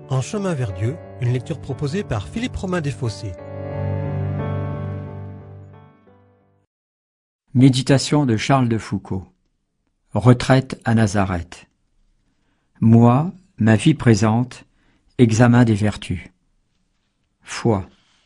En chemin vers Dieu, une lecture proposée par Philippe Romain Desfossés. Méditation de Charles de Foucault. Retraite à Nazareth. Moi, ma vie présente, examen des vertus. Foi.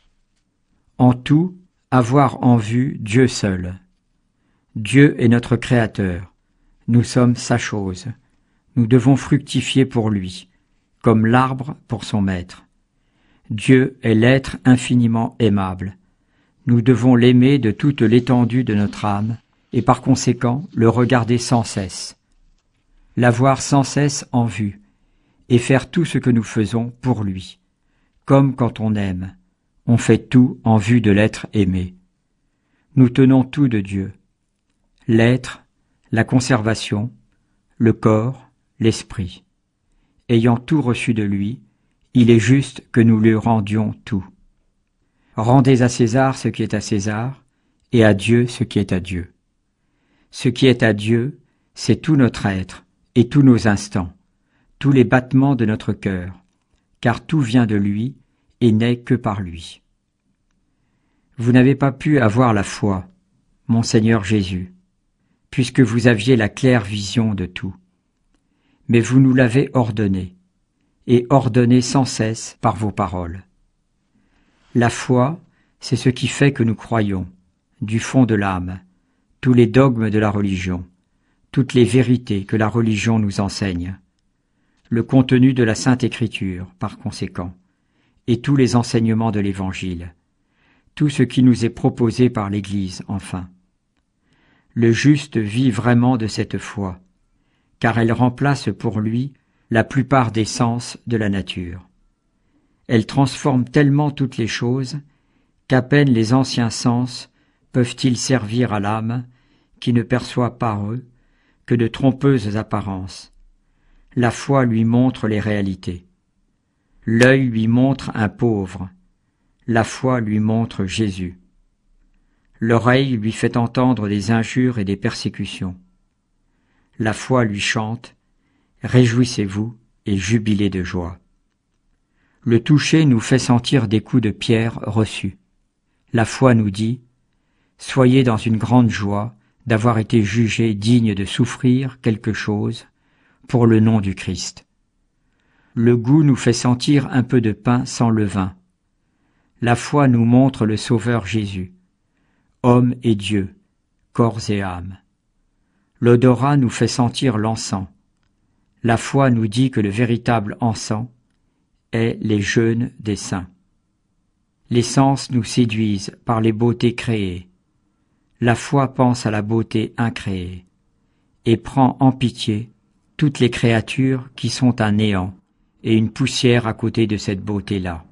En tout, avoir en vue Dieu seul. Dieu est notre Créateur. Nous sommes sa chose. Nous devons fructifier pour lui, comme l'arbre pour son maître. Dieu est l'être infiniment aimable. Nous devons l'aimer de toute l'étendue de notre âme, et par conséquent le regarder sans cesse. L'avoir sans cesse en vue, et faire tout ce que nous faisons pour lui. Comme quand on aime, on fait tout en vue de l'être aimé. Nous tenons tout de Dieu. L'être, la conservation, le corps, l'esprit. Ayant tout reçu de lui, il est juste que nous lui rendions tout. Rendez à César ce qui est à César, et à Dieu ce qui est à Dieu. Ce qui est à Dieu, c'est tout notre être, et tous nos instants, tous les battements de notre cœur, car tout vient de lui, et n'est que par lui. Vous n'avez pas pu avoir la foi, mon Seigneur Jésus, puisque vous aviez la claire vision de tout. Mais vous nous l'avez ordonné, et ordonné sans cesse par vos paroles. La foi, c'est ce qui fait que nous croyons, du fond de l'âme, tous les dogmes de la religion, toutes les vérités que la religion nous enseigne, le contenu de la Sainte Écriture, par conséquent, et tous les enseignements de l'Évangile, tout ce qui nous est proposé par l'Église, enfin. Le juste vit vraiment de cette foi, car elle remplace pour lui la plupart des sens de la nature. Elle transforme tellement toutes les choses qu'à peine les anciens sens peuvent-ils servir à l'âme qui ne perçoit par eux que de trompeuses apparences. La foi lui montre les réalités. L'œil lui montre un pauvre. La foi lui montre Jésus. L'oreille lui fait entendre des injures et des persécutions. La foi lui chante « Réjouissez-vous et jubilez de joie ». Le toucher nous fait sentir des coups de pierre reçus. La foi nous dit « Soyez dans une grande joie d'avoir été jugés dignes de souffrir quelque chose pour le nom du Christ ». Le goût nous fait sentir un peu de pain sans levain. La foi nous montre le Sauveur Jésus, homme et Dieu, corps et âme. L'odorat nous fait sentir l'encens. La foi nous dit que le véritable encens est les jeûnes des saints. Les sens nous séduisent par les beautés créées. La foi pense à la beauté incréée et prend en pitié toutes les créatures qui sont un néant et une poussière à côté de cette beauté-là.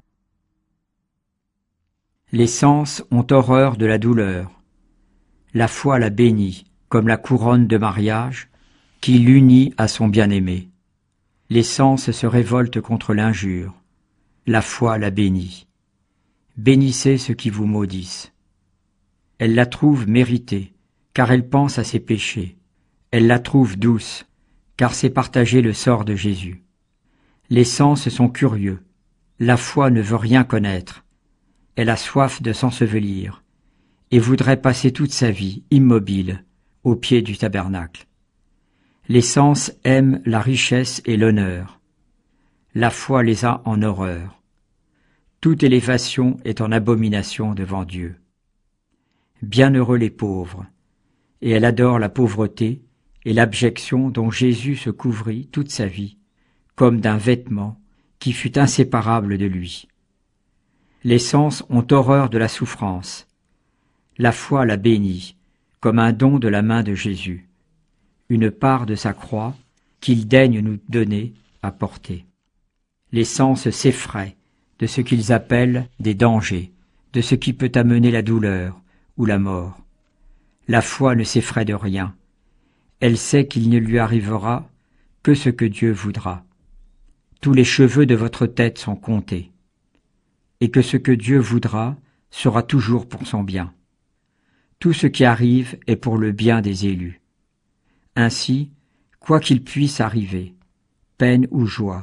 Les sens ont horreur de la douleur. La foi la bénit, comme la couronne de mariage, qui l'unit à son bien-aimé. Les sens se révoltent contre l'injure. La foi la bénit. Bénissez ceux qui vous maudissent. Elle la trouve méritée, car elle pense à ses péchés. Elle la trouve douce, car c'est partager le sort de Jésus. Les sens sont curieux. La foi ne veut rien connaître. Elle a soif de s'ensevelir, et voudrait passer toute sa vie immobile au pied du tabernacle. Les sens aiment la richesse et l'honneur. La foi les a en horreur. Toute élévation est en abomination devant Dieu. Bienheureux les pauvres, et elle adore la pauvreté et l'abjection dont Jésus se couvrit toute sa vie, comme d'un vêtement qui fut inséparable de lui. Les sens ont horreur de la souffrance. La foi la bénit, comme un don de la main de Jésus, une part de sa croix qu'il daigne nous donner à porter. Les sens s'effraient de ce qu'ils appellent des dangers, de ce qui peut amener la douleur ou la mort. La foi ne s'effraie de rien. Elle sait qu'il ne lui arrivera que ce que Dieu voudra. Tous les cheveux de votre tête sont comptés, et que ce que Dieu voudra sera toujours pour son bien. Tout ce qui arrive est pour le bien des élus. Ainsi, quoi qu'il puisse arriver, peine ou joie,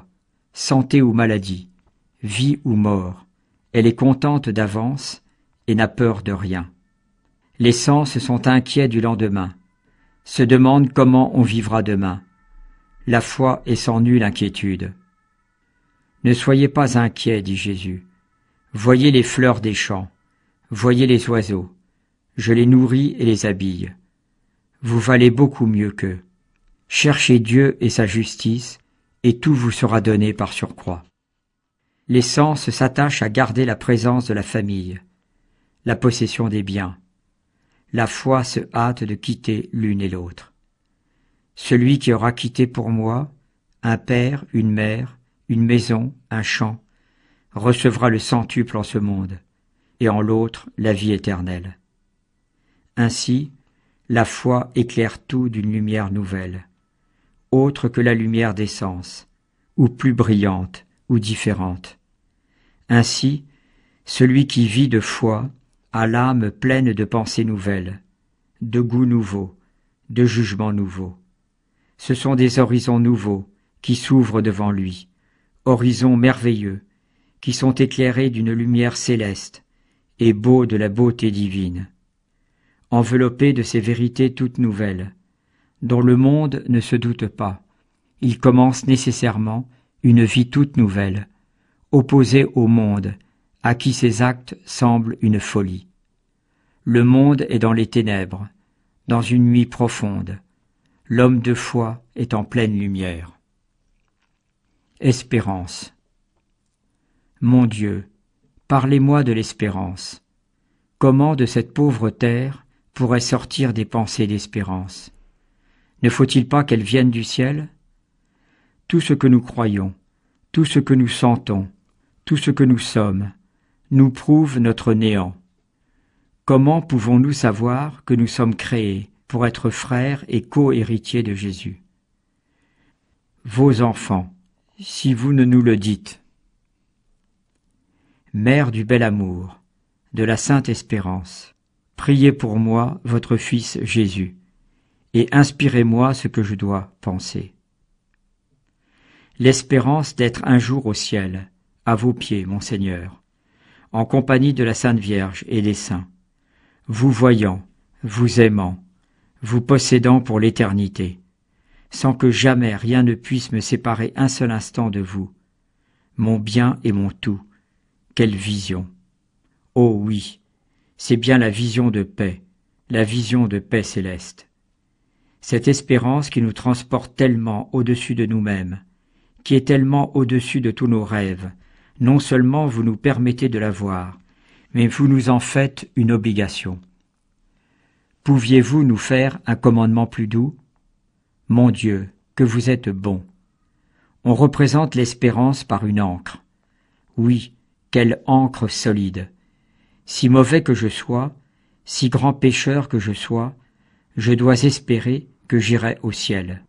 santé ou maladie, vie ou mort, elle est contente d'avance et n'a peur de rien. Les sens sont inquiets du lendemain, se demandent comment on vivra demain. La foi est sans nulle inquiétude. Ne soyez pas inquiets, dit Jésus. Voyez les fleurs des champs, voyez les oiseaux. Je les nourris et les habille. Vous valez beaucoup mieux qu'eux. Cherchez Dieu et sa justice, et tout vous sera donné par surcroît. Les sens s'attachent à garder la présence de la famille, la possession des biens. La foi se hâte de quitter l'une et l'autre. Celui qui aura quitté pour moi un père, une mère, une maison, un champ, recevra le centuple en ce monde, et en l'autre la vie éternelle. Ainsi, la foi éclaire tout d'une lumière nouvelle, autre que la lumière des sens, ou plus brillante, ou différente. Ainsi, celui qui vit de foi a l'âme pleine de pensées nouvelles, de goûts nouveaux, de jugements nouveaux. Ce sont des horizons nouveaux qui s'ouvrent devant lui, horizons merveilleux, qui sont éclairés d'une lumière céleste et beaux de la beauté divine. Enveloppé de ces vérités toutes nouvelles, dont le monde ne se doute pas, il commence nécessairement une vie toute nouvelle, opposée au monde, à qui ses actes semblent une folie. Le monde est dans les ténèbres, dans une nuit profonde. L'homme de foi est en pleine lumière. Espérance. Mon Dieu, parlez-moi de l'espérance. Comment de cette pauvre terre pourraient sortir des pensées d'espérance? Ne faut-il pas qu'elles viennent du ciel? Tout ce que nous croyons, tout ce que nous sentons, tout ce que nous sommes, nous prouve notre néant. Comment pouvons-nous savoir que nous sommes créés pour être frères et co-héritiers de Jésus? Vos enfants, si vous ne nous le dites. Mère du bel amour, de la sainte espérance, priez pour moi, votre Fils Jésus, et inspirez-moi ce que je dois penser. L'espérance d'être un jour au ciel, à vos pieds, mon Seigneur, en compagnie de la Sainte Vierge et des saints, vous voyant, vous aimant, vous possédant pour l'éternité, sans que jamais rien ne puisse me séparer un seul instant de vous, mon bien et mon tout. Quelle vision! Oh oui, c'est bien la vision de paix céleste. Cette espérance qui nous transporte tellement au-dessus de nous-mêmes, qui est tellement au-dessus de tous nos rêves, non seulement vous nous permettez de la voir, mais vous nous en faites une obligation. Pouviez-vous nous faire un commandement plus doux? Mon Dieu, que vous êtes bon! On représente l'espérance par une ancre. Oui, quelle ancre solide! Si mauvais que je sois, si grand pécheur que je sois, je dois espérer que j'irai au ciel.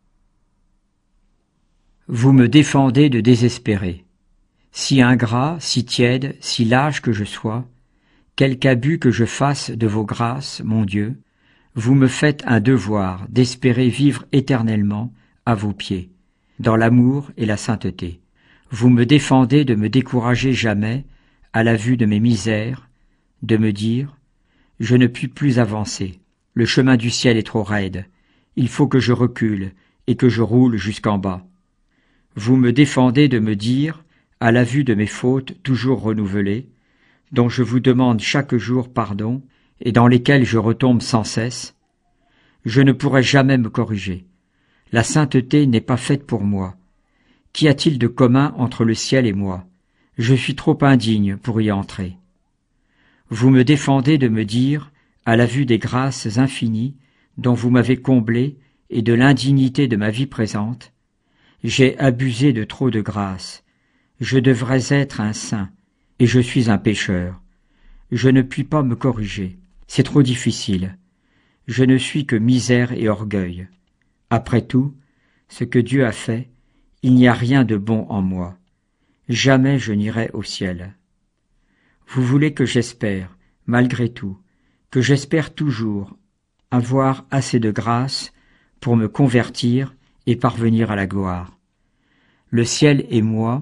Vous me défendez de désespérer. Si ingrat, si tiède, si lâche que je sois, quelque abus que je fasse de vos grâces, mon Dieu, vous me faites un devoir d'espérer vivre éternellement à vos pieds, dans l'amour et la sainteté. Vous me défendez de me décourager jamais à la vue de mes misères, de me dire « Je ne puis plus avancer, le chemin du ciel est trop raide, il faut que je recule et que je roule jusqu'en bas. » Vous me défendez de me dire, à la vue de mes fautes toujours renouvelées, dont je vous demande chaque jour pardon et dans lesquelles je retombe sans cesse, « Je ne pourrai jamais me corriger. La sainteté n'est pas faite pour moi. Qu'y a-t-il de commun entre le ciel et moi? Je suis trop indigne pour y entrer. » Vous me défendez de me dire, à la vue des grâces infinies dont vous m'avez comblé et de l'indignité de ma vie présente, « J'ai abusé de trop de grâce. Je devrais être un saint, et je suis un pécheur. Je ne puis pas me corriger. C'est trop difficile. Je ne suis que misère et orgueil. Après tout, ce que Dieu a fait, il n'y a rien de bon en moi. Jamais je n'irai au ciel. Vous voulez que j'espère, malgré tout, que j'espère toujours avoir assez de grâce pour me convertir et parvenir à la gloire. Le ciel et moi,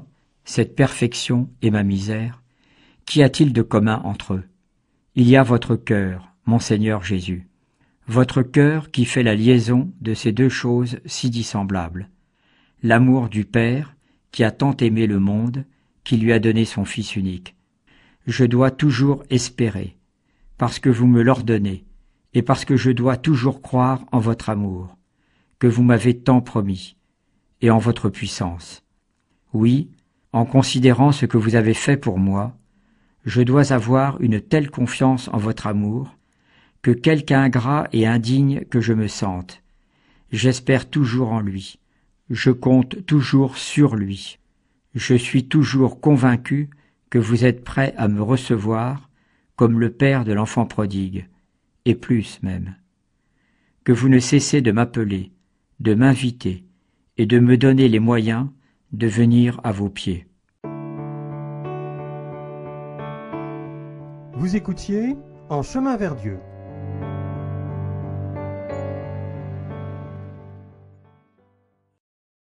cette perfection et ma misère, qu'y a-t-il de commun entre eux? Il y a votre cœur, mon Seigneur Jésus, votre cœur qui fait la liaison de ces deux choses si dissemblables. L'amour du Père, qui a tant aimé le monde, qui lui a donné son Fils unique. Je dois toujours espérer, parce que vous me l'ordonnez, et parce que je dois toujours croire en votre amour, que vous m'avez tant promis, et en votre puissance. Oui, en considérant ce que vous avez fait pour moi, je dois avoir une telle confiance en votre amour, que quelque ingrat et indigne que je me sente, j'espère toujours en lui, je compte toujours sur lui. Je suis toujours convaincu que vous êtes prêt à me recevoir comme le père de l'enfant prodigue, et plus même. Que vous ne cessez de m'appeler, de m'inviter et de me donner les moyens de venir à vos pieds. Vous écoutiez En chemin vers Dieu,